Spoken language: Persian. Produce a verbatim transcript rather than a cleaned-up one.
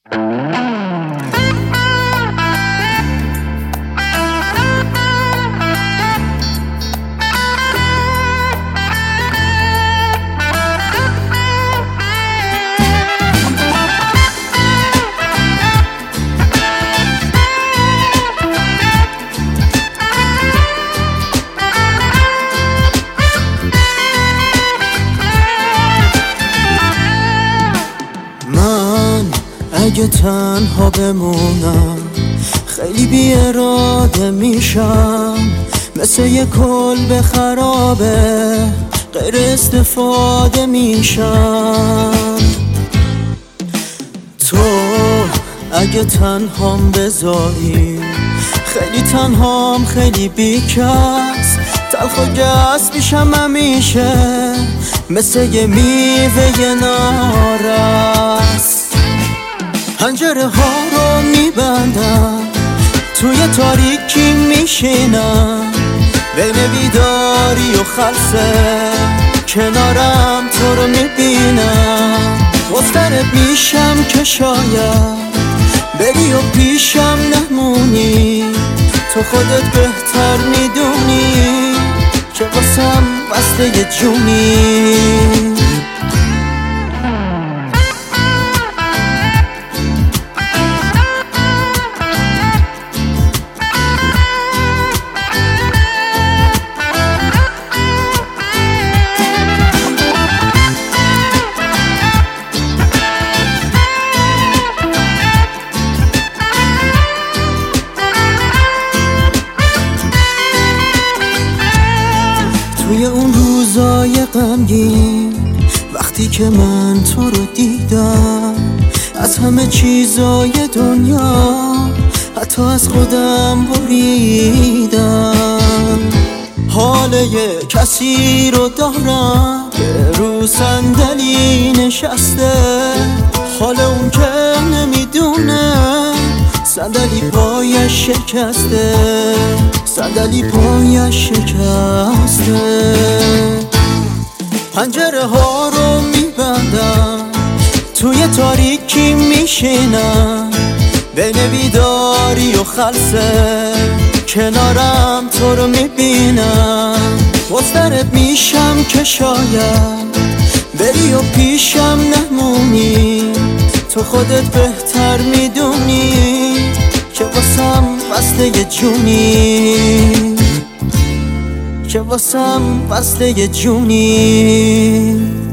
اگه تنها بمونم خیلی بی اراده میشم، مثل یه کلبه خرابه غیر استفاده میشم. تو اگه تنهام بذاری خیلی تنهام، خیلی بیکس، تلخ و گس میشم همیشه، مثل یه میوه نارس. پنجره ها رو میبندم، توی تاریکی میشینم، بین بیداری و خلسه کنارم تو رو میبینم. مضطرب میشم که شاید بری و پیشم نمونی، تو خودت بهتر میدونی که واسم بسته جونی. توی اون روزای غمگین، وقتی که من تو رو دیدم، از همه چیزای دنیا حتی از خودم بریدم. حال یه کسی رو دارم که رو صندلی نشسته، حال اون که نمیدونه صندلی پایش شکسته، صندلی پایش شکسته. پنجره ها رو میبندم، توی تاریکی میشینم، بین بیداری و خلسه کنارم تو رو میبینم. مضطرب میشم که شاید بری و پیشم نمونی، تو خودت بهتر میدونی که واسم بسته جونی، که واسم بسته جونی.